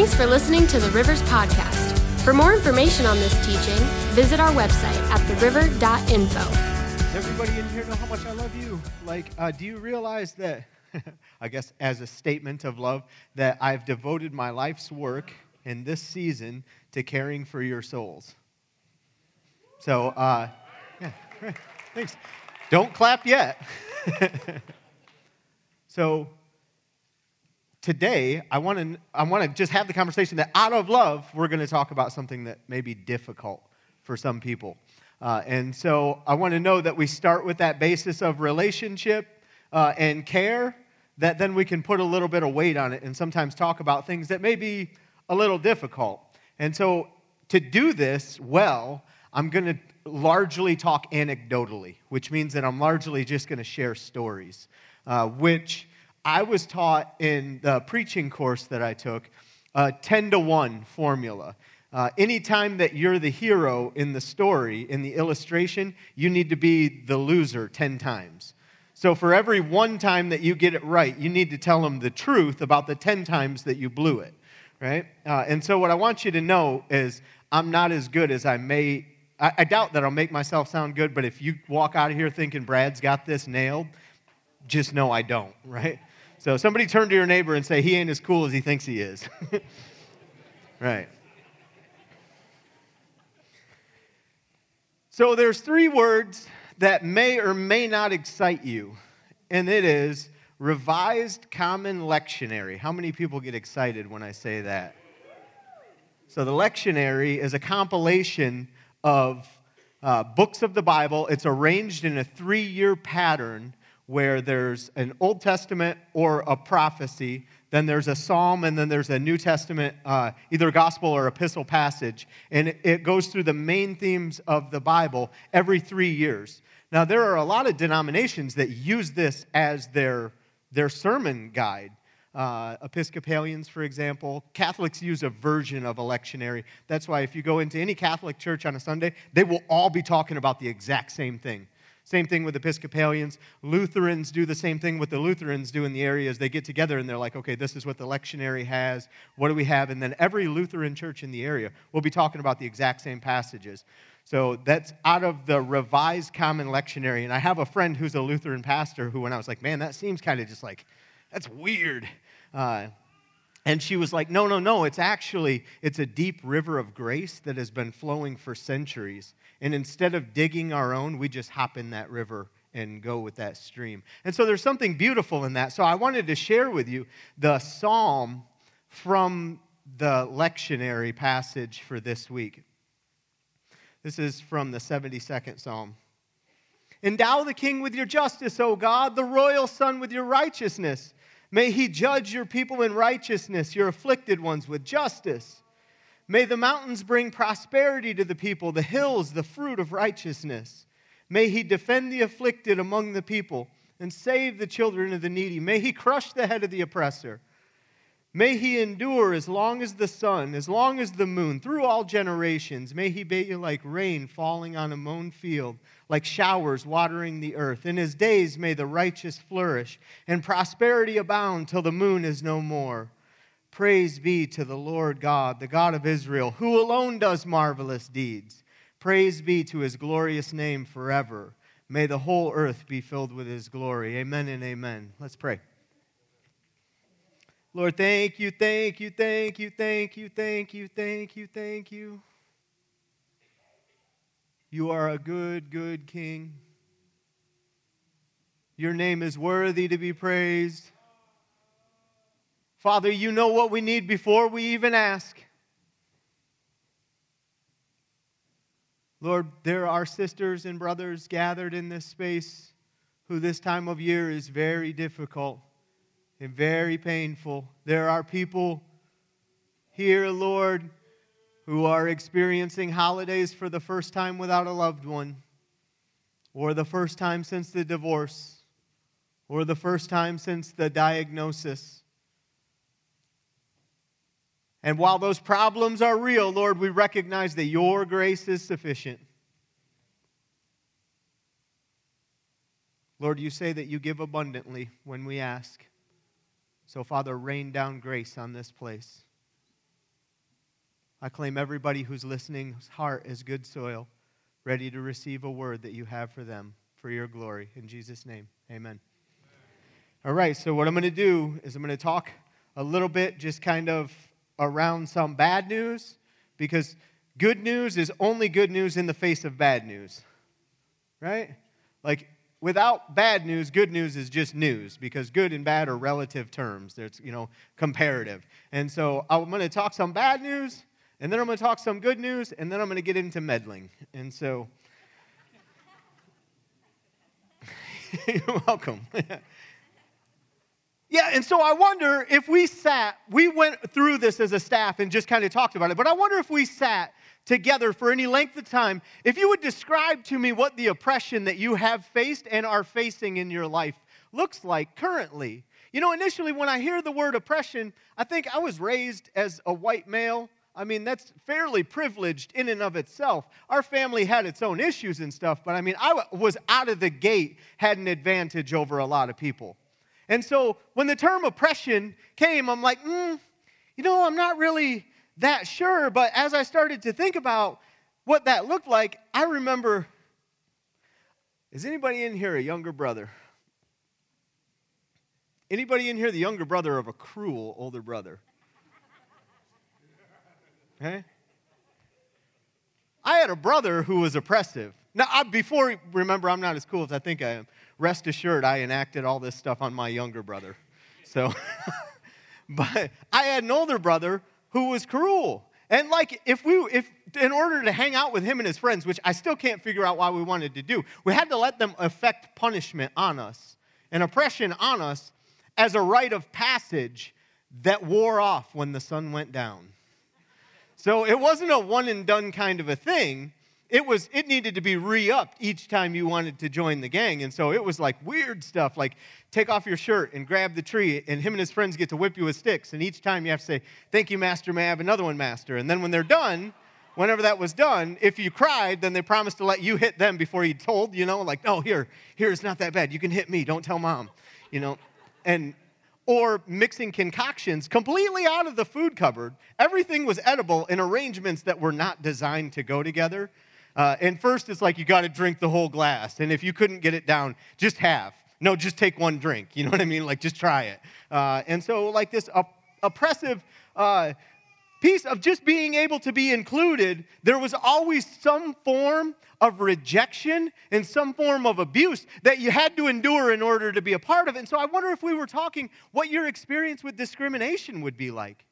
Thanks for listening to the Rivers Podcast. For more information on this teaching, visit our website at theriver.info. Does everybody in here know how much I love you? Do you realize that, I guess as a statement of love, that I've devoted my life's work in this season to caring for your souls? So, yeah, great. Thanks. Don't clap yet. So, today, I want to just have the conversation that out of love, we're going to talk about something that may be difficult for some people. And so I want to know that we start with that basis of relationship and care, that then we can put a little bit of weight on it and sometimes talk about things that may be a little difficult. And so to do this well, I'm going to largely talk anecdotally, which means that I'm largely just going to share stories, which I was taught in the preaching course that I took, 10-to-1 formula. Anytime that you're the hero in the story, in the illustration, you need to be the loser 10 times. So for every one time that you get it right, you need to tell them the truth about the 10 times that you blew it, right? And so what I want you to know is I'm not as good as I may. I doubt that I'll make myself sound good, but if you walk out of here thinking Brad's got this nailed, just know I don't, right? So somebody turn to your neighbor and say, he ain't as cool as he thinks he is. Right. So there's 3 words that may or may not excite you, and it is Revised Common Lectionary. How many people get excited when I say that? So the lectionary is a compilation of books of the Bible. It's arranged in a 3-year pattern where there's an Old Testament or a prophecy, then there's a psalm, and then there's a New Testament, either gospel or epistle passage, and it goes through the main themes of the Bible every 3 years. Now, there are a lot of denominations that use this as their sermon guide. Episcopalians, for example. Catholics use a version of a lectionary. That's why if you go into any Catholic church on a Sunday, they will all be talking about the exact same thing. Same thing with Episcopalians. Lutherans do the same thing what the Lutherans do in the areas. They get together and they're like, okay, this is what the lectionary has. What do we have? And then every Lutheran church in the area will be talking about the exact same passages. So that's out of the Revised Common Lectionary. And I have a friend who's a Lutheran pastor who, when I was like, man, that seems kind of just like, that's weird. And she was like, no, it's a deep river of grace that has been flowing for centuries. And instead of digging our own, we just hop in that river and go with that stream. And so there's something beautiful in that. So I wanted to share with you the psalm from the lectionary passage for this week. This is from the 72nd Psalm. Endow the king with your justice, O God, the royal son with your righteousness. May he judge your people in righteousness, your afflicted ones with justice. May the mountains bring prosperity to the people, the hills the fruit of righteousness. May he defend the afflicted among the people and save the children of the needy. May he crush the head of the oppressor. May he endure as long as the sun, as long as the moon, through all generations. May he be like rain falling on a mown field, like showers watering the earth. In his days may the righteous flourish, and prosperity abound till the moon is no more. Praise be to the Lord God, the God of Israel, who alone does marvelous deeds. Praise be to his glorious name forever. May the whole earth be filled with his glory. Amen and amen. Let's pray. Lord, thank you, thank you, thank you, thank you, thank you, thank you, thank you. You are a good, good King. Your name is worthy to be praised. Father, you know what we need before we even ask. Lord, there are sisters and brothers gathered in this space who this time of year is very difficult and very painful. There are people here, Lord, who are experiencing holidays for the first time without a loved one, or the first time since the divorce, or the first time since the diagnosis. And while those problems are real, Lord, we recognize that your grace is sufficient. Lord, you say that you give abundantly when we ask. So, Father, rain down grace on this place. I claim everybody who's listening's heart is good soil, ready to receive a word that you have for them, for your glory. In Jesus' name, amen. All right, so what I'm going to do is I'm going to talk a little bit just kind of around some bad news, because good news is only good news in the face of bad news, right? Like, without bad news, good news is just news, because good and bad are relative terms. There's, comparative. And so I'm going to talk some bad news, and then I'm going to talk some good news, and then I'm going to get into meddling. And so, you're welcome. Yeah, and so I wonder if we went through this as a staff and just kind of talked about it, but I wonder if we sat together for any length of time, if you would describe to me what the oppression that you have faced and are facing in your life looks like currently. Initially when I hear the word oppression, I think I was raised as a white male. I mean, that's fairly privileged in and of itself. Our family had its own issues and stuff, but I was out of the gate, had an advantage over a lot of people. And so when the term oppression came, I'm like, I'm not really that sure. But as I started to think about what that looked like, I remember, is anybody in here a younger brother? Anybody in here the younger brother of a cruel older brother? Okay? I had a brother who was oppressive. Now, remember, I'm not as cool as I think I am. Rest assured, I enacted all this stuff on my younger brother. So, but I had an older brother who was cruel. And if in order to hang out with him and his friends, which I still can't figure out why we wanted to do, we had to let them affect punishment on us and oppression on us as a rite of passage that wore off when the sun went down. So it wasn't a one and done kind of a thing. It needed to be re-upped each time you wanted to join the gang. And so it was like weird stuff, like take off your shirt and grab the tree, and him and his friends get to whip you with sticks. And each time you have to say, "Thank you, master, may I have another one, master?" And then when they're done, whenever that was done, if you cried, then they promised to let you hit them before you told, like, "No, here, it's not that bad. You can hit me. Don't tell mom," Or mixing concoctions completely out of the food cupboard. Everything was edible in arrangements that were not designed to go together. And first, it's like you got to drink the whole glass. And if you couldn't get it down, just half. No, just take one drink. You know what I mean? Like, just try it. And so, like, this oppressive piece of just being able to be included, there was always some form of rejection and some form of abuse that you had to endure in order to be a part of it. And so I wonder if we were talking what your experience with discrimination would be like.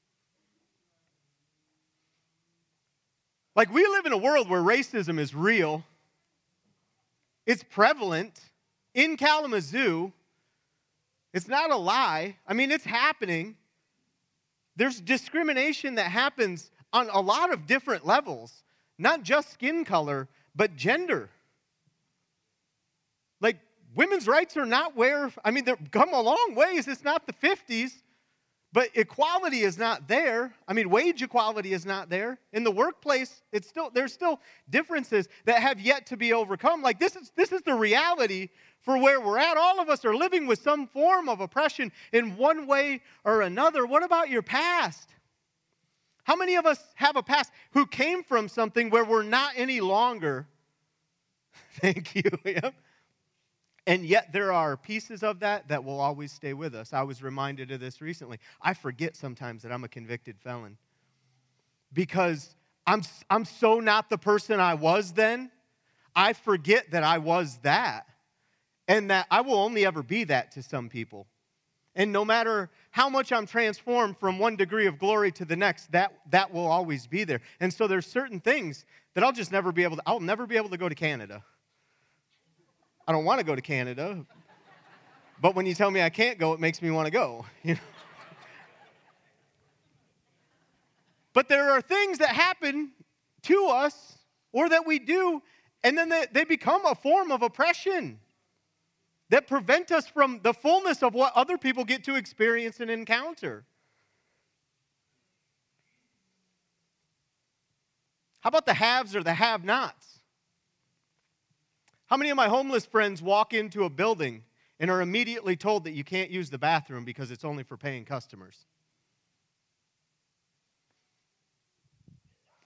Like, we live in a world where racism is real. It's prevalent in Kalamazoo. It's not a lie. It's happening. There's discrimination that happens on a lot of different levels, not just skin color, but gender. Like, women's rights are not they've come a long ways. It's not the 50s. But equality is not there. Wage equality is not there. In the workplace, there's still differences that have yet to be overcome. Like, this is the reality for where we're at. All of us are living with some form of oppression in one way or another. What about your past? How many of us have a past who came from something where we're not any longer? Thank you. Yep. And yet there are pieces of that will always stay with us. I was reminded of this recently. I forget sometimes that I'm a convicted felon because I'm so not the person I was then. I forget that I was that, and that I will only ever be that to some people. And no matter how much I'm transformed from one degree of glory to the next, that will always be there. And so there's certain things that I'll never be able to go to Canada. I don't want to go to Canada, but when you tell me I can't go, it makes me want to go. But there are things that happen to us or that we do, and then they become a form of oppression that prevent us from the fullness of what other people get to experience and encounter. How about the haves or the have-nots? How many of my homeless friends walk into a building and are immediately told that you can't use the bathroom because it's only for paying customers?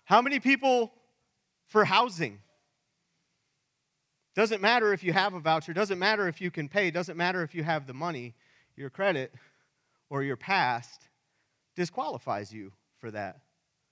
How many people for housing? Doesn't matter if you have a voucher, doesn't matter if you can pay, doesn't matter if you have the money, your credit or your past disqualifies you for that.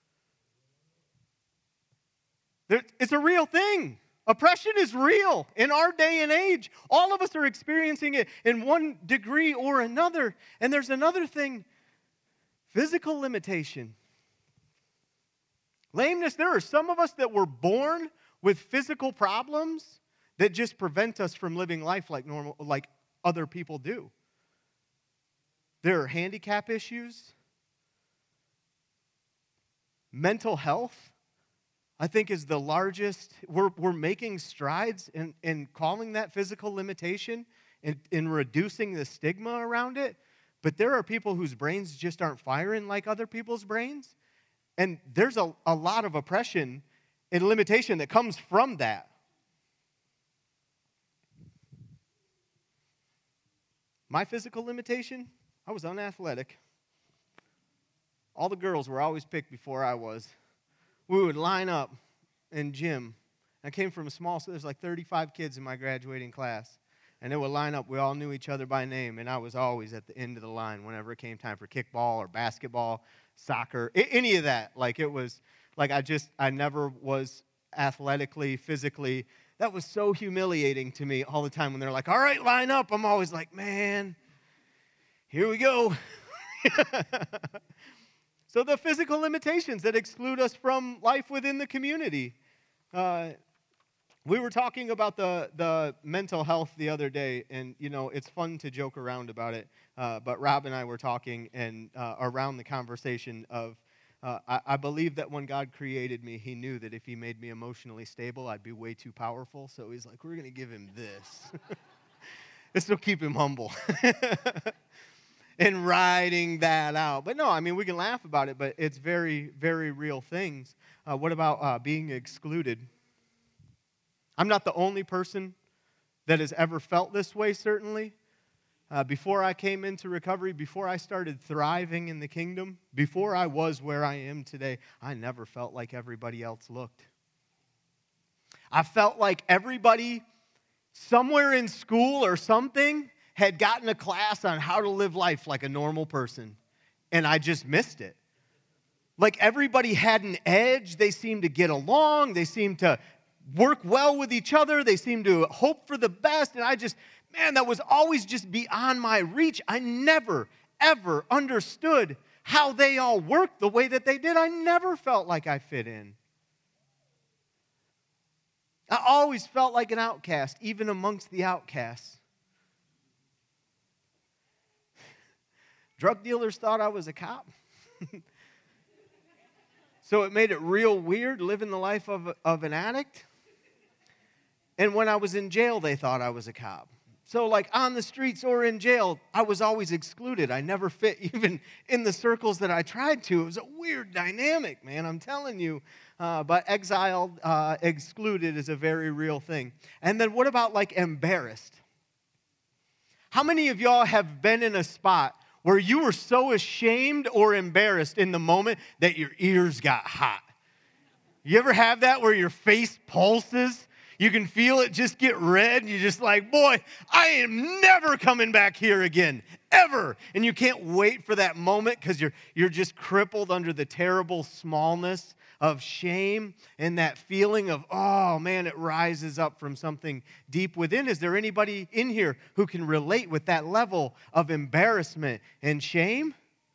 It's a real thing. Oppression is real in our day and age. All of us are experiencing it in one degree or another. And there's another thing, physical limitation. Lameness, there are some of us that were born with physical problems that just prevent us from living life like other people do. There are handicap issues. Mental health, I think, is the largest. We're making strides in calling that physical limitation and in reducing the stigma around it. But there are people whose brains just aren't firing like other people's brains. And there's a lot of oppression and limitation that comes from that. My physical limitation, I was unathletic. All the girls were always picked before I was. We would line up in gym. I came from a small, so there's like 35 kids in my graduating class. And they would line up. We all knew each other by name, and I was always at the end of the line whenever it came time for kickball or basketball, soccer, any of that. Like it was, like I never was athletically, physically. That was so humiliating to me all the time when they're like, all right, line up. I'm always like, man, here we go. So the physical limitations that exclude us from life within the community. We were talking about the mental health the other day, and, it's fun to joke around about it. But Rob and I were talking and around the conversation of, I believe that when God created me, he knew that if he made me emotionally stable, I'd be way too powerful. So he's like, we're going to give him this. This will keep him humble. And riding that out. But no, we can laugh about it, but it's very, very real things. What about being excluded? I'm not the only person that has ever felt this way, certainly. Before I came into recovery, before I started thriving in the kingdom, before I was where I am today, I never felt like everybody else looked. I felt like everybody somewhere in school or something had gotten a class on how to live life like a normal person, and I just missed it. Like everybody had an edge. They seemed to get along. They seemed to work well with each other. They seemed to hope for the best, and that was always just beyond my reach. I never, ever understood how they all worked the way that they did. I never felt like I fit in. I always felt like an outcast, even amongst the outcasts. Drug dealers thought I was a cop. So it made it real weird living the life of an addict. And when I was in jail, they thought I was a cop. So like on the streets or in jail, I was always excluded. I never fit even in the circles that I tried to. It was a weird dynamic, man, I'm telling you. But exiled, excluded is a very real thing. And then what about like embarrassed? How many of y'all have been in a spot where you were so ashamed or embarrassed in the moment that your ears got hot? You ever have that where your face pulses? You can feel it just get red, and you're just like, boy, I am never coming back here again, ever. And you can't wait for that moment because you're just crippled under the terrible smallness of shame and that feeling of, oh, man, it rises up from something deep within. Is there anybody in here who can relate with that level of embarrassment and shame?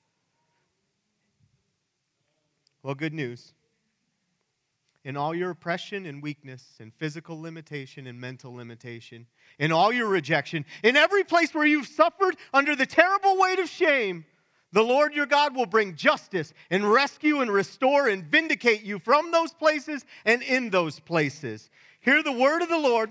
Well, good news. In all your oppression and weakness and physical limitation and mental limitation, in all your rejection, in every place where you've suffered under the terrible weight of shame, the Lord your God will bring justice and rescue and restore and vindicate you from those places and in those places. Hear the word of the Lord.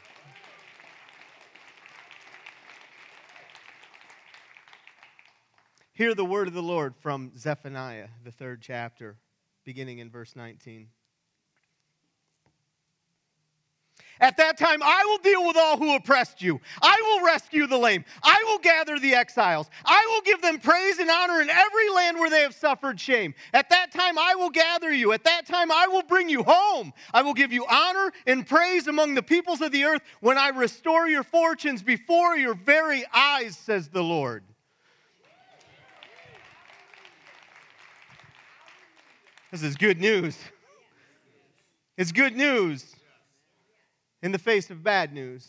Hear the word of the Lord from Zephaniah, the 3rd chapter, beginning in verse 19. At that time, I will deal with all who oppressed you. I will rescue the lame. I will gather the exiles. I will give them praise and honor in every land where they have suffered shame. At that time, I will gather you. At that time, I will bring you home. I will give you honor and praise among the peoples of the earth when I restore your fortunes before your very eyes, says the Lord. This is good news. It's good news in the face of bad news.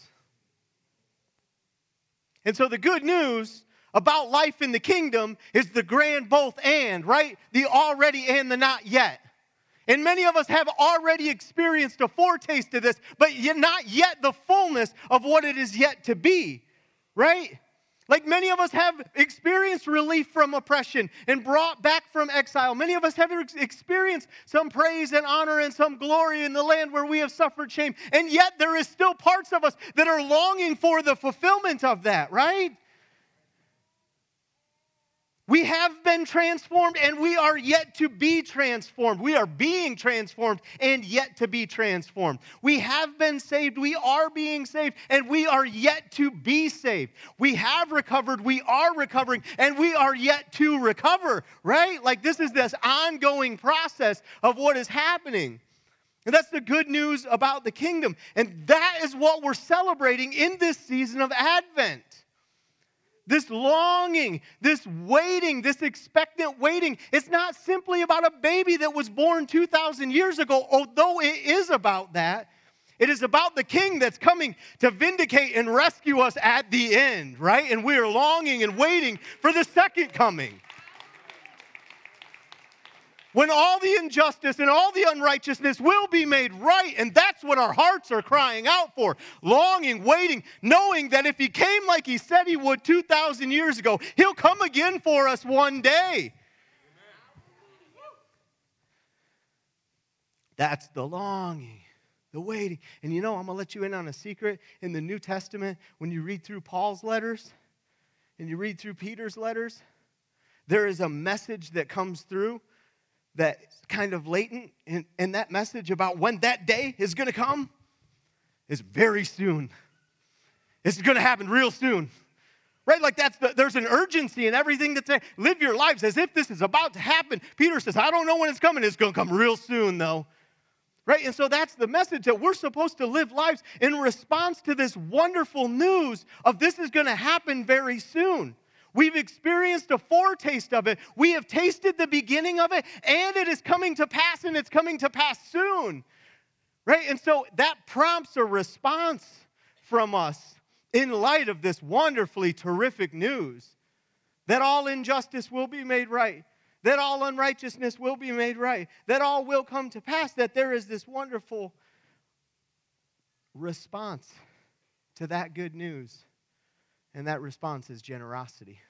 And so the good news about life in the kingdom is the grand both and, right? The already and the not yet. And many of us have already experienced a foretaste of this, but not yet the fullness of what it is yet to be, right? Like many of us have experienced relief from oppression and brought back from exile. Many of us have experienced some praise and honor and some glory in the land where we have suffered shame. And yet there is still parts of us that are longing for the fulfillment of that, right? We have been transformed and we are yet to be transformed. We are being transformed and yet to be transformed. We have been saved, we are being saved, and we are yet to be saved. We have recovered, we are recovering, and we are yet to recover, right? Like this is this ongoing process of what is happening. And that's the good news about the kingdom. And that is what we're celebrating in this season of Advent. This longing, this waiting, this expectant waiting. It's not simply about a baby that was born 2,000 years ago, although it is about that. It is about the king that's coming to vindicate and rescue us at the end, right? And we are longing and waiting for the second coming. When all the injustice and all the unrighteousness will be made right. And that's what our hearts are crying out for. Longing, waiting, knowing that if he came like he said he would 2,000 years ago, he'll come again for us one day. That's the longing, the waiting. And you know, I'm going to let you in on a secret. In the New Testament, when you read through Paul's letters and you read through Peter's letters, there is a message that comes through that's kind of latent, and that message about when that day is going to come is very soon. It's going to happen real soon. Right? Like there's an urgency in everything that's there. Live your lives as if this is about to happen. Peter says, I don't know when it's coming. It's going to come real soon, though. Right? And so that's the message, that we're supposed to live lives in response to this wonderful news of this is going to happen very soon. We've experienced a foretaste of it. We have tasted the beginning of it, and it is coming to pass, and it's coming to pass soon. Right? And so that prompts a response from us in light of this wonderfully terrific news that all injustice will be made right, that all unrighteousness will be made right, that all will come to pass, that there is this wonderful response to that good news. And that response is generosity.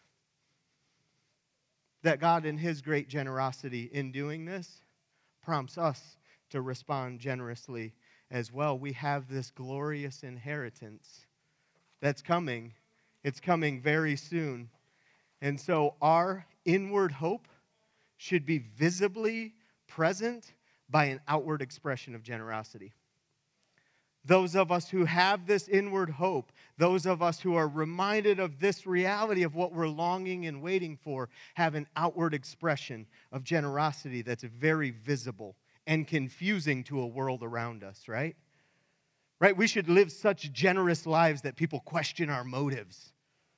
That God, in his great generosity in doing this, prompts us to respond generously as well. We have this glorious inheritance that's coming. It's coming very soon. And so our inward hope should be visibly present by an outward expression of generosity. Those of us who have this inward hope, those of us who are reminded of this reality of what we're longing and waiting for, have an outward expression of generosity that's very visible and confusing to a world around us, right? Right? We should live such generous lives that people question our motives.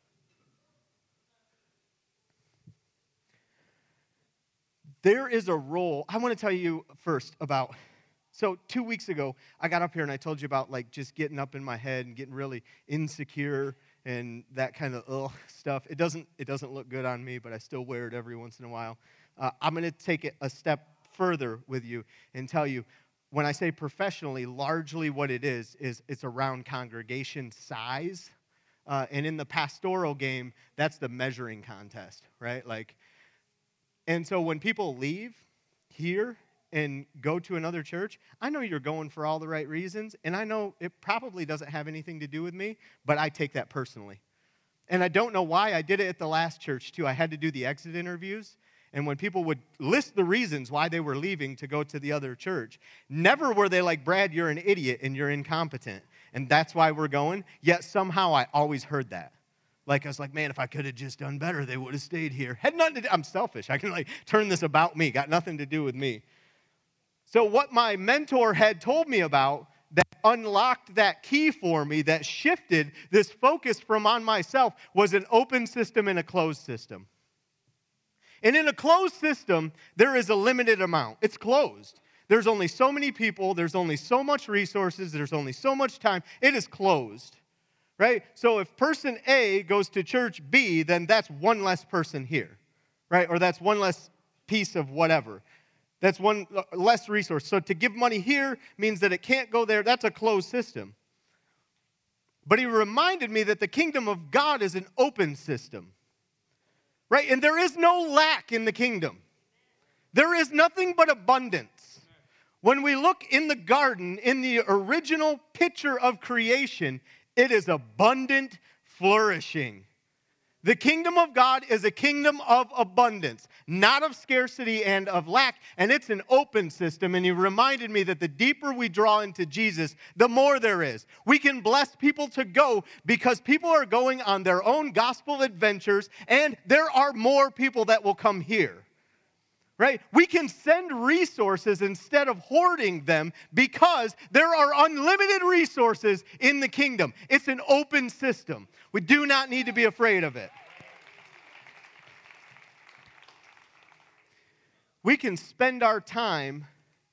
There is a role. I want to tell you first about. So 2 weeks ago, I got up here and I told you about like just getting up in my head and getting really insecure and that kind of stuff. It doesn't look good on me, but I still wear it every once in a while. I'm going to take it a step further with you and tell you, when I say professionally, largely what it is it's around congregation size. And in the pastoral game, that's the measuring contest, right? And so when people leave here and go to another church, I know you're going for all the right reasons, and I know it probably doesn't have anything to do with me, but I take that personally. And I don't know why. I did it at the last church, too. I had to do the exit interviews, and when people would list the reasons why they were leaving to go to the other church, never were they like, Brad, you're an idiot and you're incompetent. and that's why we're going. Yet somehow I always heard that. Like, I was like, man, if I could have just done better, they would have stayed here. Had nothing to do. I'm selfish. I can turn this about me. Got nothing to do with me. So what my mentor had told me about that unlocked that key for me, that shifted this focus from on myself, was an open system and a closed system. And in a closed system, there is a limited amount. It's closed. There's only so many people. There's only so much resources. There's only so much time. It is closed, right? So if person A goes to church B, then that's one less person here, right? Or that's one less piece of whatever. That's one less resource. So to give money here means that it can't go there. That's a closed system. But he reminded me that the kingdom of God is an open system, right? And there is no lack in the kingdom. There is nothing but abundance. When we look in the garden, in the original picture of creation, it is abundant flourishing. The kingdom of God is a kingdom of abundance, not of scarcity and of lack, and it's an open system. And he reminded me that the deeper we draw into Jesus, the more there is. We can bless people to go because people are going on their own gospel adventures, and there are more people that will come here. Right? We can send resources instead of hoarding them because there are unlimited resources in the kingdom. It's an open system. We do not need to be afraid of it. We can spend our time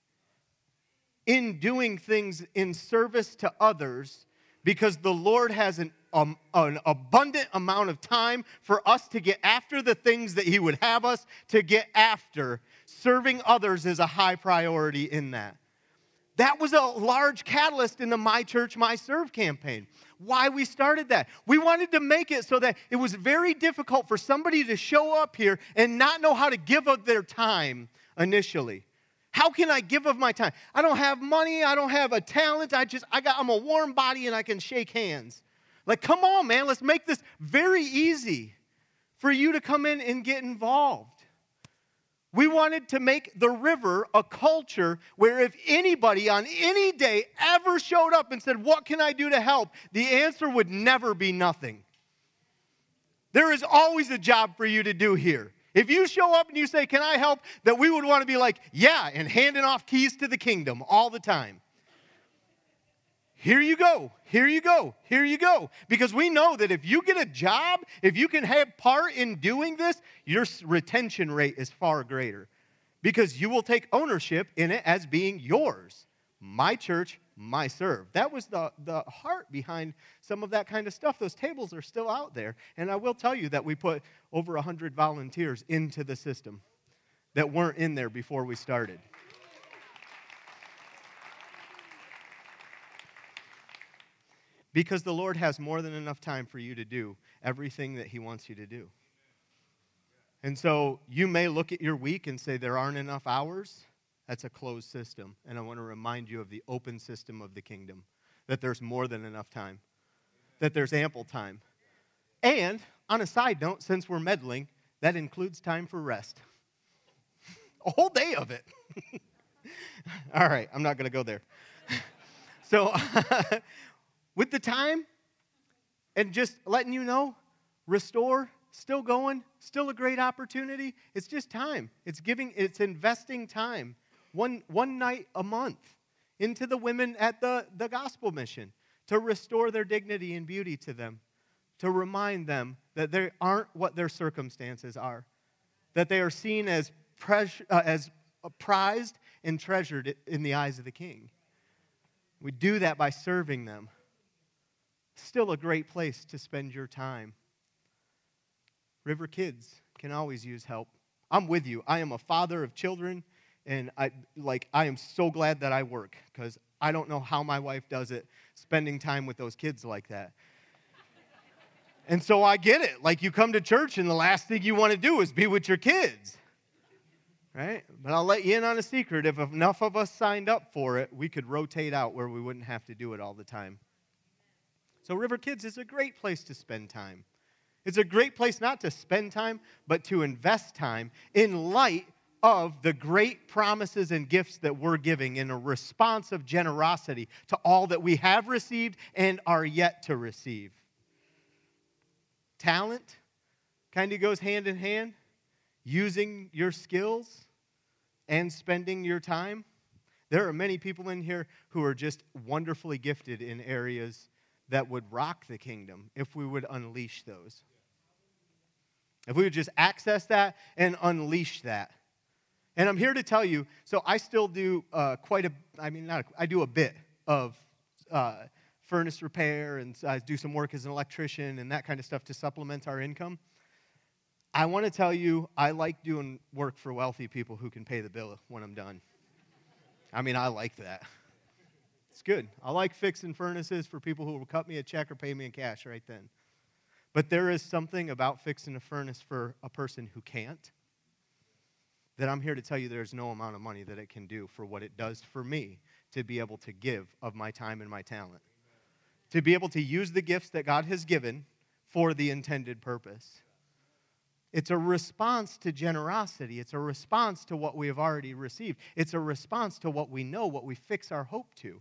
in doing things in service to others because the Lord has an abundant amount of time for us to get after the things that He would have us to get after. Serving others is a high priority in that. That was a large catalyst in the My Church, My Serve campaign. Why we started that. We wanted to make it so that it was very difficult for somebody to show up here and not know how to give of their time initially. How can I give of my time? I don't have money. I don't have a talent. I'm a warm body and I can shake hands. Like, come on, man. Let's make this very easy for you to come in and get involved. We wanted to make the river a culture where if anybody on any day ever showed up and said, what can I do to help? The answer would never be nothing. There is always a job for you to do here. If you show up and you say, can I help? That we would want to be like, yeah, and handing off keys to the kingdom all the time. Here you go, here you go, here you go. Because we know that if you get a job, if you can have part in doing this, your retention rate is far greater. Because you will take ownership in it as being yours. My church, my serve. That was the heart behind some of that kind of stuff. Those tables are still out there. And I will tell you that we put over 100 volunteers into the system that weren't in there before we started. Because the Lord has more than enough time for you to do everything that He wants you to do. And so you may look at your week and say there aren't enough hours. That's a closed system. And I want to remind you of the open system of the kingdom, that there's more than enough time, that there's ample time. And on a side note, since we're meddling, that includes time for rest. A whole day of it. All right, I'm not going to go there. So with the time, and just letting you know, Restore, still going, still a great opportunity. It's just time. It's investing time, one night a month, into the women at the gospel mission to restore their dignity and beauty to them, to remind them that they aren't what their circumstances are, that they are seen as prized and treasured in the eyes of the King. We do that by serving them. Still a great place to spend your time. River Kids can always use help. I'm with you. I am a father of children, and I am so glad that I work, because I don't know how my wife does it, spending time with those kids like that. And so I get it. Like, you come to church, and the last thing you want to do is be with your kids. Right? But I'll let you in on a secret. If enough of us signed up for it, we could rotate out where we wouldn't have to do it all the time. So River Kids is a great place to spend time. It's a great place not to spend time, but to invest time in light of the great promises and gifts that we're giving in a response of generosity to all that we have received and are yet to receive. Talent kind of goes hand in hand. Using your skills and spending your time. There are many people in here who are just wonderfully gifted in areas that would rock the kingdom if we would unleash those. If we would just access that and unleash that. And I'm here to tell you, so I still do I do a bit of furnace repair, and I do some work as an electrician and that kind of stuff to supplement our income. I want to tell you, I like doing work for wealthy people who can pay the bill when I'm done. I like that. It's good. I like fixing furnaces for people who will cut me a check or pay me in cash right then. But there is something about fixing a furnace for a person who can't that I'm here to tell you there's no amount of money that it can do for what it does for me to be able to give of my time and my talent. To be able to use the gifts that God has given for the intended purpose. It's a response to generosity. It's a response to what we have already received. It's a response to what we know, what we fix our hope to.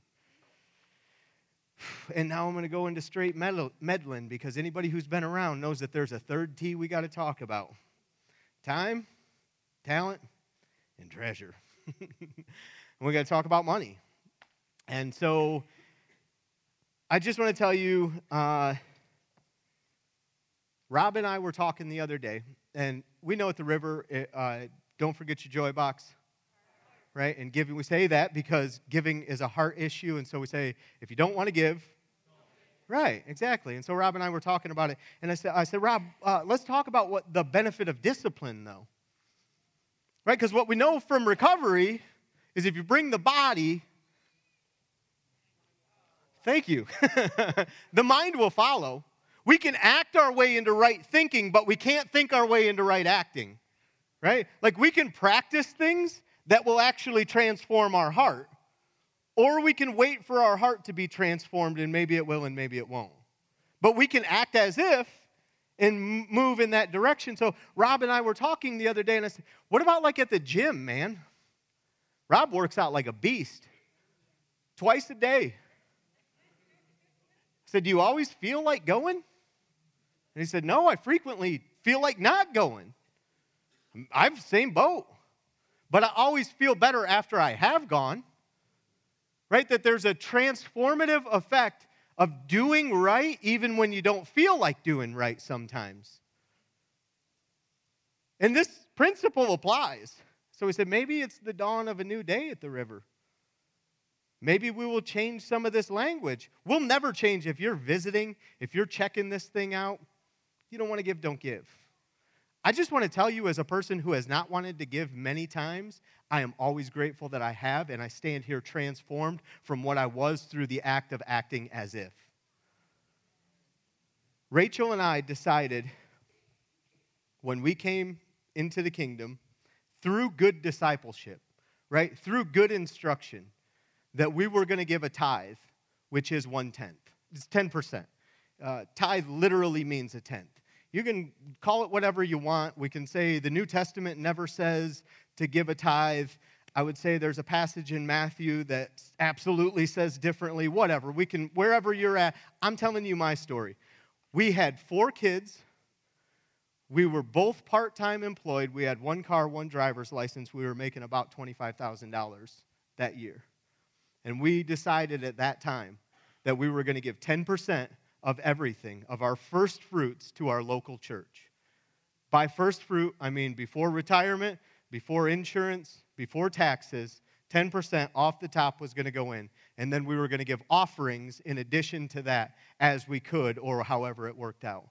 And now I'm going to go into straight meddling because anybody who's been around knows that there's a third T we got to talk about. Time, talent, and treasure. And we got to talk about money. And so I just want to tell you, Rob and I were talking the other day, and we know at the river, don't forget your joy box, right? And giving, we say that because giving is a heart issue, and so we say, if you don't want to give, right, exactly. And so Rob and I were talking about it, and I said, Rob, let's talk about what the benefit of discipline, though, right? Because what we know from recovery is if you bring the body, thank you, the mind will follow. We can act our way into right thinking, but we can't think our way into right acting, right? Like we can practice things that will actually transform our heart, or we can wait for our heart to be transformed, and maybe it will and maybe it won't. But we can act as if and move in that direction. So Rob and I were talking the other day, and I said, what about like at the gym, man? Rob works out like a beast, twice a day. I said, do you always feel like going? And he said, no, I frequently feel like not going. I'm the same boat. But I always feel better after I have gone. Right? That there's a transformative effect of doing right even when you don't feel like doing right sometimes. And this principle applies. So he said, maybe it's the dawn of a new day at the river. Maybe we will change some of this language. We'll never change if you're visiting, if you're checking this thing out. You don't want to give, don't give. I just want to tell you as a person who has not wanted to give many times, I am always grateful that I have, and I stand here transformed from what I was through the act of acting as if. Rachel and I decided when we came into the kingdom through good discipleship, right, through good instruction, that we were going to give a tithe, which is 1/10. It's 10%. Tithe literally means a tenth. You can call it whatever you want. We can say the New Testament never says to give a tithe. I would say there's a passage in Matthew that absolutely says differently. Whatever. We can, wherever you're at, I'm telling you my story. We had 4 kids. We were both part-time employed. We had 1 car, 1 driver's license. We were making about $25,000 that year. And we decided at that time that we were going to give 10% of everything, of our first fruits, to our local church. By first fruit, I mean before retirement, before insurance, before taxes, 10% off the top was going to go in. And then we were going to give offerings in addition to that as we could, or however it worked out.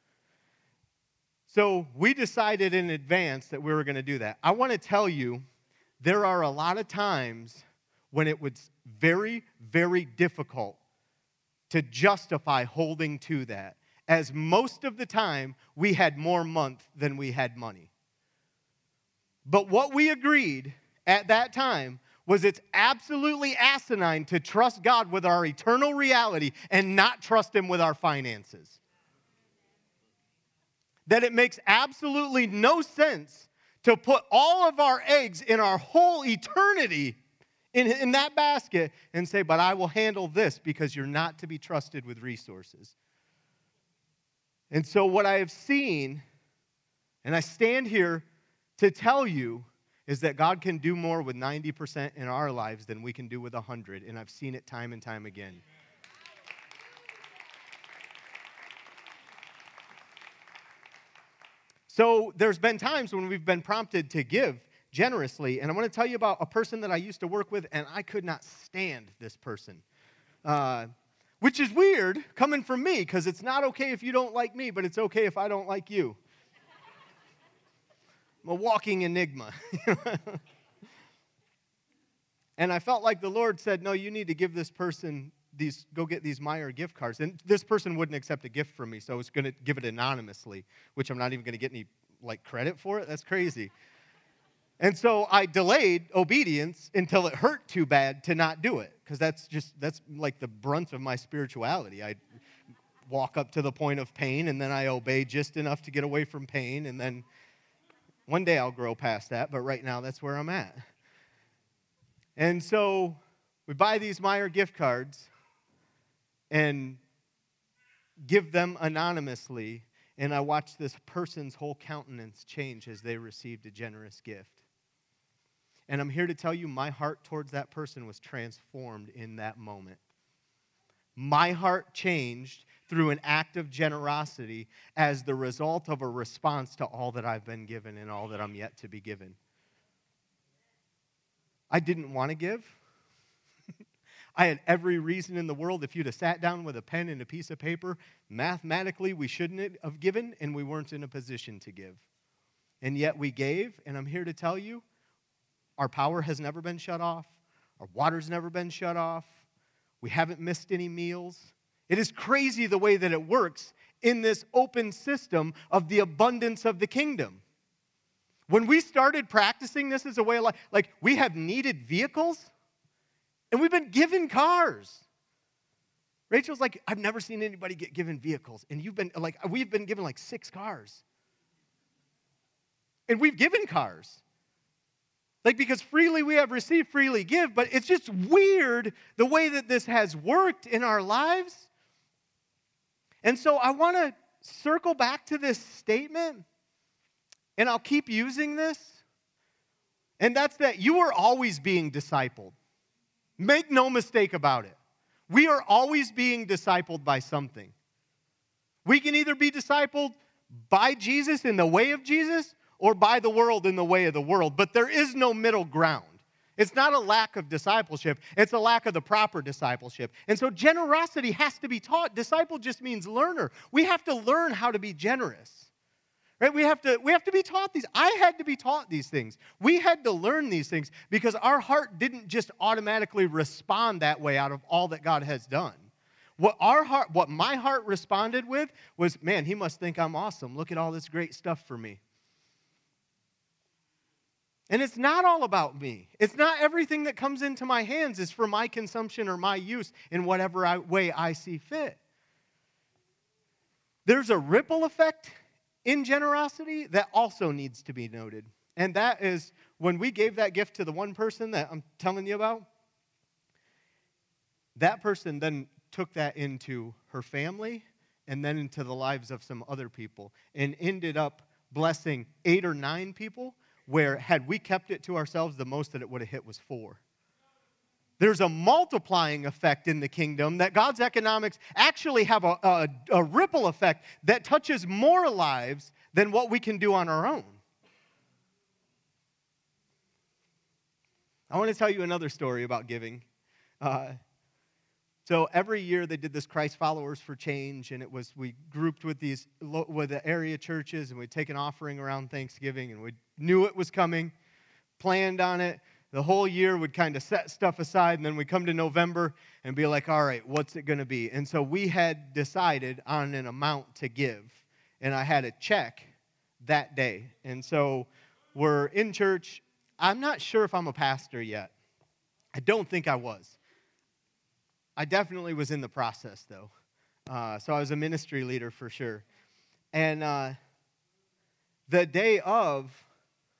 So we decided in advance that we were going to do that. I want to tell you, there are a lot of times when it was very, very difficult to justify holding to that, as most of the time we had more month than we had money. But what we agreed at that time was it's absolutely asinine to trust God with our eternal reality and not trust Him with our finances. That it makes absolutely no sense to put all of our eggs in our whole eternity in that basket and say, but I will handle this because you're not to be trusted with resources. And so what I have seen, and I stand here to tell you, is that God can do more with 90% in our lives than we can do with 100, and I've seen it time and time again. So there's been times when we've been prompted to give generously, and I want to tell you about a person that I used to work with, and I could not stand this person, which is weird coming from me, because it's not okay if you don't like me, but it's okay if I don't like you. I'm a walking enigma. And I felt like the Lord said, no, you need to give this person go get these Meijer gift cards. And this person wouldn't accept a gift from me, so I was going to give it anonymously, which I'm not even going to get any credit for it. That's crazy. And so I delayed obedience until it hurt too bad to not do it, because that's like the brunt of my spirituality. I walk up to the point of pain, and then I obey just enough to get away from pain, and then one day I'll grow past that, but right now that's where I'm at. And so we buy these Meijer gift cards and give them anonymously, and I watch this person's whole countenance change as they received a generous gift. And I'm here to tell you, my heart towards that person was transformed in that moment. My heart changed through an act of generosity as the result of a response to all that I've been given and all that I'm yet to be given. I didn't want to give. I had every reason in the world. If you'd have sat down with a pen and a piece of paper, mathematically we shouldn't have given, and we weren't in a position to give. And yet we gave, and I'm here to tell you, our power has never been shut off. Our water's never been shut off. We haven't missed any meals. It is crazy the way that it works in this open system of the abundance of the kingdom. When we started practicing this as a way of life, like we have needed vehicles, and we've been given cars. Rachel's like, I've never seen anybody get given vehicles, and we've been given 6 cars. And we've given cars. Because freely we have received, freely give, but it's just weird the way that this has worked in our lives. And so I want to circle back to this statement, and I'll keep using this, and that's that you are always being discipled. Make no mistake about it. We are always being discipled by something. We can either be discipled by Jesus in the way of Jesus, or by the world in the way of the world. But there is no middle ground. It's not a lack of discipleship. It's a lack of the proper discipleship. And so generosity has to be taught. Disciple just means learner. We have to learn how to be generous. Right? We have to be taught these. I had to be taught these things. We had to learn these things because our heart didn't just automatically respond that way out of all that God has done. What my heart responded with was, man, he must think I'm awesome. Look at all this great stuff for me. And it's not all about me. It's not everything that comes into my hands is for my consumption or my use in whatever way I see fit. There's a ripple effect in generosity that also needs to be noted. And that is when we gave that gift to the one person that I'm telling you about, that person then took that into her family and then into the lives of some other people and ended up blessing 8 or 9 people, where had we kept it to ourselves, the most that it would have hit was 4. There's a multiplying effect in the kingdom that God's economics actually have a ripple effect that touches more lives than what we can do on our own. I want to tell you another story about giving. So every year they did this Christ Followers for Change, and we grouped with the area churches, and we'd take an offering around Thanksgiving, and we knew it was coming, planned on it. The whole year would kind of set stuff aside, and then we'd come to November and be like, all right, what's it going to be? And so we had decided on an amount to give, and I had a check that day. And so we're in church. I'm not sure if I'm a pastor yet. I don't think I was. I definitely was in the process, though. So I was a ministry leader for sure. And the day of,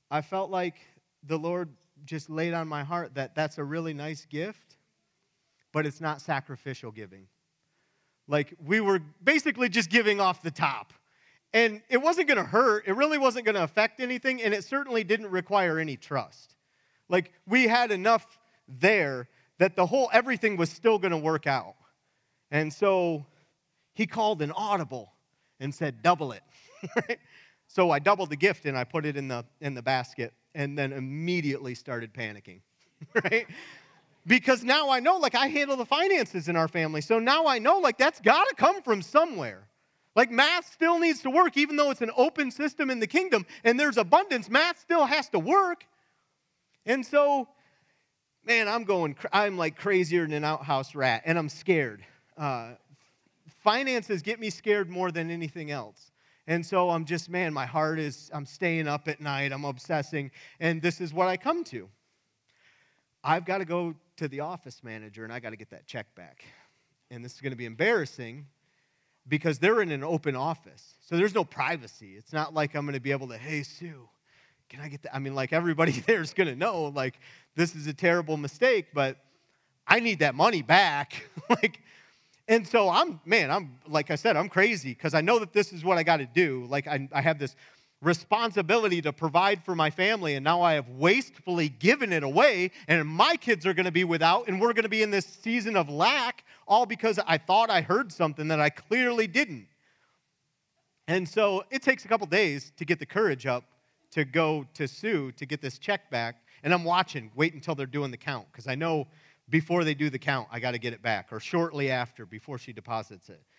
I felt like the Lord just laid on my heart that that's a really nice gift, but it's not sacrificial giving. Like, we were basically just giving off the top. And it wasn't going to hurt. It really wasn't going to affect anything, and it certainly didn't require any trust. Like, we had enough there that everything was still going to work out. And so he called an audible and said, double it. Right? So I doubled the gift and I put it in the basket and then immediately started panicking. Right? Because now I know, like, I handle the finances in our family. So now I know, like, that's got to come from somewhere. Like, math still needs to work, even though it's an open system in the kingdom and there's abundance, math still has to work. And so, man, I'm like crazier than an outhouse rat, and I'm scared. Finances get me scared more than anything else. And so I'm staying up at night, I'm obsessing, and this is what I come to. I've got to go to the office manager, and I got to get that check back. And this is going to be embarrassing because they're in an open office, so there's no privacy. It's not like I'm going to be able to, hey, Sue, can I get that? I mean, like, everybody there is going to know, like, this is a terrible mistake, but I need that money back. And so I'm like I said, I'm crazy because I know that this is what I got to do. Like, I have this responsibility to provide for my family, and now I have wastefully given it away, and my kids are going to be without, and we're going to be in this season of lack, all because I thought I heard something that I clearly didn't. And so it takes a couple days to get the courage up to go to Sue to get this check back, and I'm wait until they're doing the count, because I know before they do the count, I got to get it back, or shortly after, before she deposits it.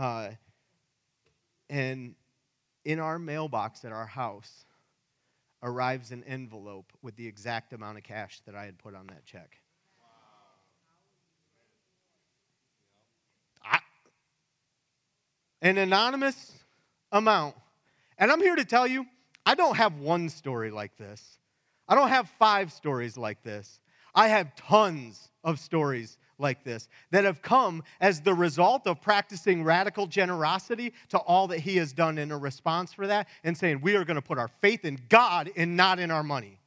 And in our mailbox at our house arrives an envelope with the exact amount of cash that I had put on that check. An anonymous amount. And I'm here to tell you, I don't have one story like this. I don't have 5 stories like this. I have tons of stories like this that have come as the result of practicing radical generosity to all that he has done in a response for that, and saying we are going to put our faith in God and not in our money.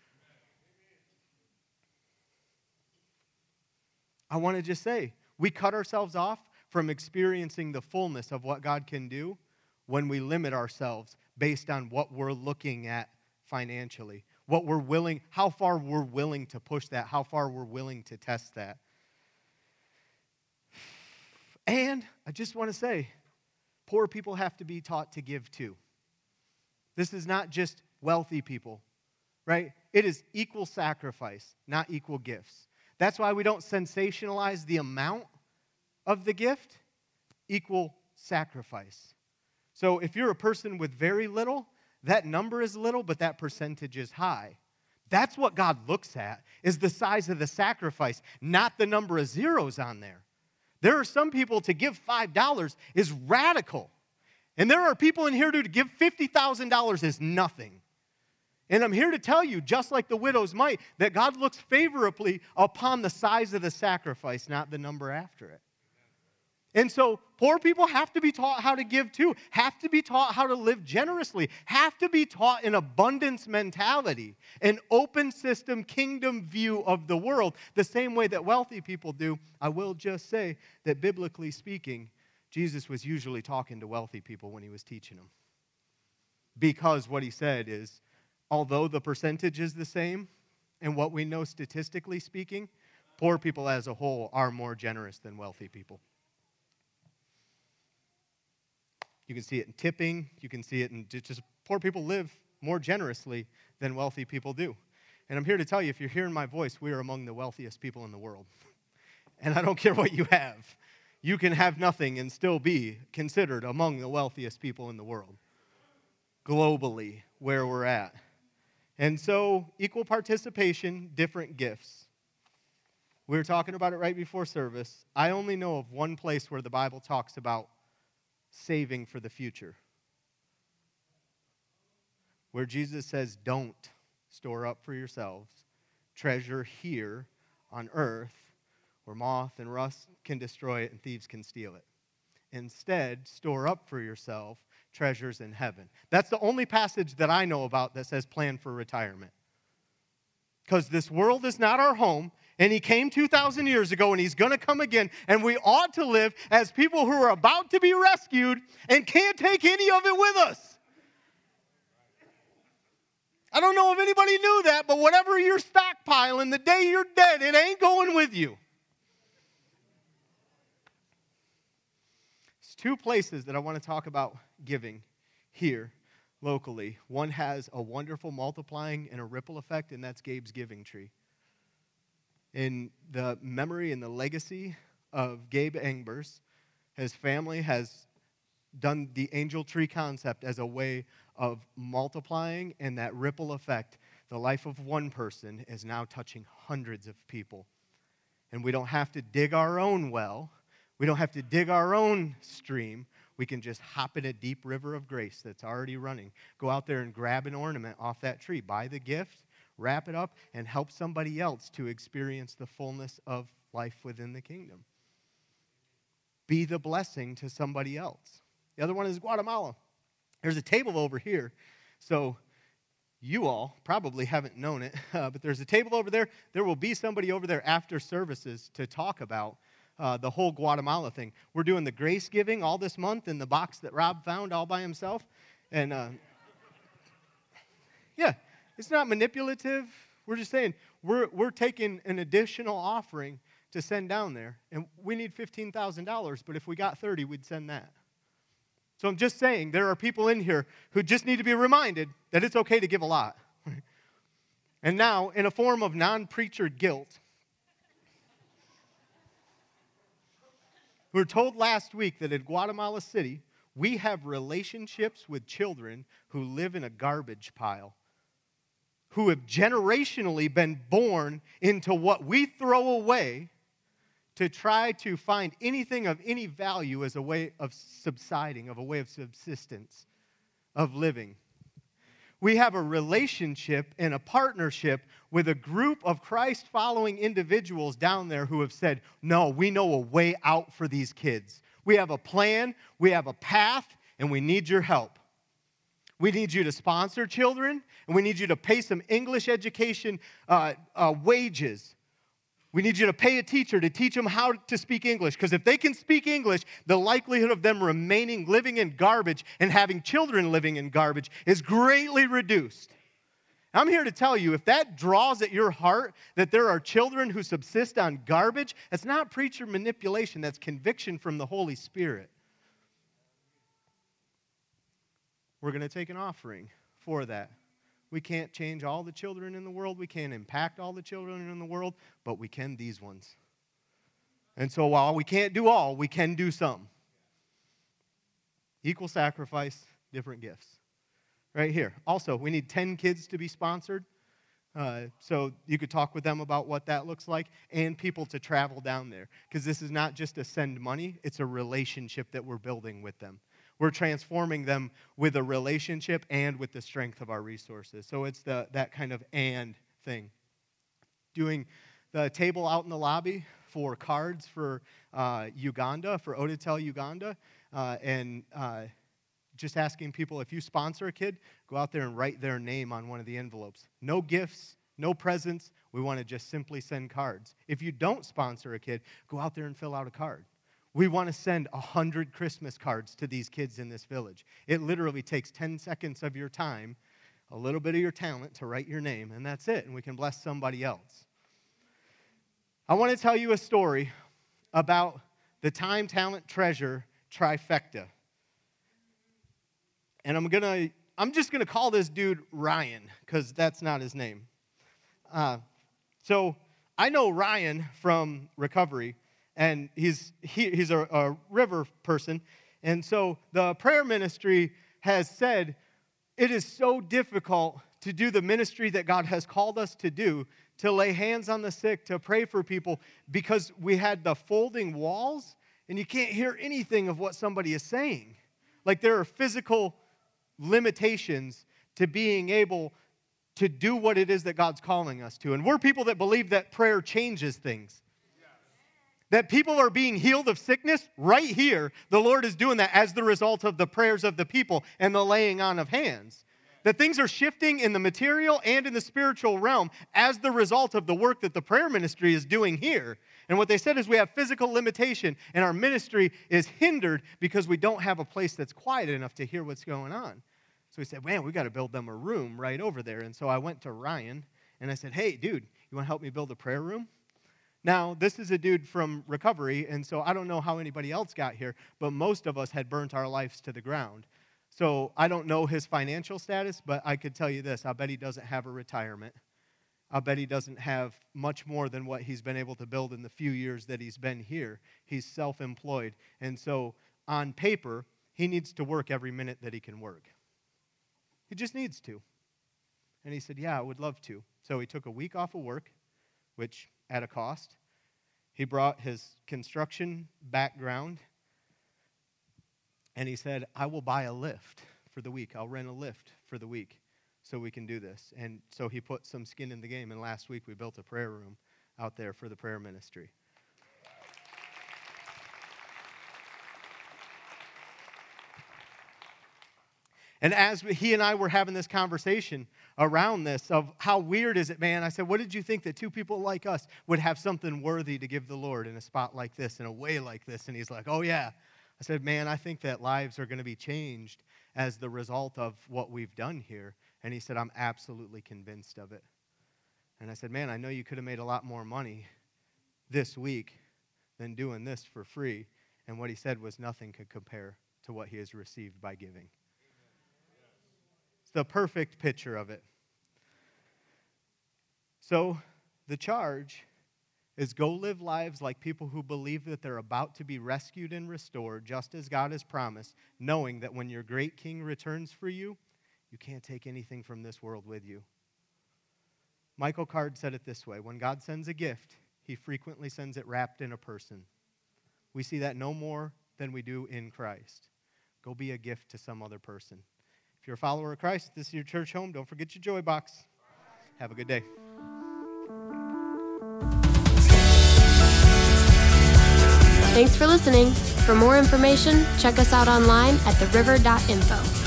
I want to just say, we cut ourselves off from experiencing the fullness of what God can do when we limit ourselves based on what we're looking at financially. How far we're willing to push that, how far we're willing to test that. And I just want to say, poor people have to be taught to give too. This is not just wealthy people, right? It is equal sacrifice, not equal gifts. That's why we don't sensationalize the amount of the gift, equal sacrifice. So if you're a person with very little, that number is little, but that percentage is high. That's what God looks at, is the size of the sacrifice, not the number of zeros on there. There are some people to give $5 is radical. And there are people in here to give $50,000 is nothing. And I'm here to tell you, just like the widow's mite, that God looks favorably upon the size of the sacrifice, not the number after it. And so poor people have to be taught how to give too, have to be taught how to live generously, have to be taught an abundance mentality, an open system kingdom view of the world, the same way that wealthy people do. I will just say that biblically speaking, Jesus was usually talking to wealthy people when he was teaching them. Because what he said is, although the percentage is the same, and what we know statistically speaking, poor people as a whole are more generous than wealthy people. You can see it in tipping. You can see it in just poor people live more generously than wealthy people do. And I'm here to tell you, if you're hearing my voice, we are among the wealthiest people in the world. And I don't care what you have. You can have nothing and still be considered among the wealthiest people in the world. Globally, where we're at. And so, equal participation, different gifts. We were talking about it right before service. I only know of one place where the Bible talks about saving for the future, where Jesus says, don't store up for yourselves treasure here on earth where moth and rust can destroy it and thieves can steal it. Instead, store up for yourself treasures in heaven. That's the only passage that I know about that says plan for retirement. Because this world is not our home, and he came 2,000 years ago, and he's going to come again, and we ought to live as people who are about to be rescued and can't take any of it with us. I don't know if anybody knew that, but whatever you're stockpiling, the day you're dead, it ain't going with you. There's two places that I want to talk about giving here locally. One has a wonderful multiplying and a ripple effect, and that's Gabe's Giving Tree. In the memory and the legacy of Gabe Engbers, his family has done the angel tree concept as a way of multiplying, and that ripple effect, the life of one person is now touching hundreds of people. And we don't have to dig our own well. We don't have to dig our own stream. We can just hop in a deep river of grace that's already running. Go out there and grab an ornament off that tree. Buy the gift, wrap it up, and help somebody else to experience the fullness of life within the kingdom. Be the blessing to somebody else. The other one is Guatemala. There's a table over here. So you all probably haven't known it, but there's a table over there. There will be somebody over there after services to talk about the whole Guatemala thing. We're doing the grace giving all this month in the box that Rob found all by himself. And yeah, it's not manipulative. We're just saying we're taking an additional offering to send down there. And we need $15,000, but if we got 30, we'd send that. So I'm just saying there are people in here who just need to be reminded that it's okay to give a lot. And now, in a form of non-preacher guilt, we were told last week that in Guatemala City, we have relationships with children who live in a garbage pile, who have generationally been born into what we throw away to try to find anything of any value as a way of subsiding, of a way of subsistence, of living. We have a relationship and a partnership with a group of Christ-following individuals down there who have said, no, we know a way out for these kids. We have a plan, we have a path, and we need your help. We need you to sponsor children, and we need you to pay some English education wages. We need you to pay a teacher to teach them how to speak English, because if they can speak English, the likelihood of them living in garbage and having children living in garbage is greatly reduced. I'm here to tell you, if that draws at your heart that there are children who subsist on garbage, that's not preacher manipulation, that's conviction from the Holy Spirit. We're going to take an offering for that. We can't change all the children in the world. We can't impact all the children in the world, but we can these ones. And so while we can't do all, we can do some. Equal sacrifice, different gifts. Right here. Also, we need 10 kids to be sponsored. So you could talk with them about what that looks like, and people to travel down there. Because this is not just to send money, it's a relationship that we're building with them. We're transforming them with a relationship and with the strength of our resources. So it's that kind of and thing. Doing the table out in the lobby for cards for Uganda, for Odatel Uganda, and just asking people, if you sponsor a kid, go out there and write their name on one of the envelopes. No gifts, no presents. We want to just simply send cards. If you don't sponsor a kid, go out there and fill out a card. We want to send 100 Christmas cards to these kids in this village. It literally takes 10 seconds of your time, a little bit of your talent to write your name, and that's it, and we can bless somebody else. I want to tell you a story about the time, talent, treasure trifecta. And I'm just going to call this dude Ryan, because that's not his name. So I know Ryan from recovery, and he's a river person. And so the prayer ministry has said it is so difficult to do the ministry that God has called us to do, to lay hands on the sick, to pray for people, because we had the folding walls, and you can't hear anything of what somebody is saying. Like there are physical limitations to being able to do what it is that God's calling us to. And we're people that believe that prayer changes things. That people are being healed of sickness right here. The Lord is doing that as the result of the prayers of the people and the laying on of hands. That things are shifting in the material and in the spiritual realm as the result of the work that the prayer ministry is doing here. And what they said is we have physical limitation and our ministry is hindered because we don't have a place that's quiet enough to hear what's going on. So we said, man, we got to build them a room right over there. And so I went to Ryan and I said, hey, dude, you want to help me build a prayer room? Now, this is a dude from recovery, and so I don't know how anybody else got here, but most of us had burnt our lives to the ground. So I don't know his financial status, but I could tell you this. I bet he doesn't have a retirement. I bet he doesn't have much more than what he's been able to build in the few years that he's been here. He's self-employed, and so on paper, he needs to work every minute that he can work. He just needs to. And he said, yeah, I would love to. So he took a week off of work, which at a cost. He brought his construction background, and he said, I will buy a lift for the week. I'll rent a lift for the week so we can do this. And so he put some skin in the game, and last week we built a prayer room out there for the prayer ministry. And as he and I were having this conversation around this of how weird is it, man, I said, what did you think that two people like us would have something worthy to give the Lord in a spot like this, in a way like this? And he's like, oh, yeah. I said, man, I think that lives are going to be changed as the result of what we've done here. And he said, I'm absolutely convinced of it. And I said, man, I know you could have made a lot more money this week than doing this for free. And what he said was nothing could compare to what he has received by giving. It's the perfect picture of it. So the charge is go live lives like people who believe that they're about to be rescued and restored, just as God has promised, knowing that when your great King returns for you, you can't take anything from this world with you. Michael Card said it this way: when God sends a gift, he frequently sends it wrapped in a person. We see that no more than we do in Christ. Go be a gift to some other person. If you're a follower of Christ, this is your church home. Don't forget your joy box. Have a good day. Thanks for listening. For more information, check us out online at theriver.info.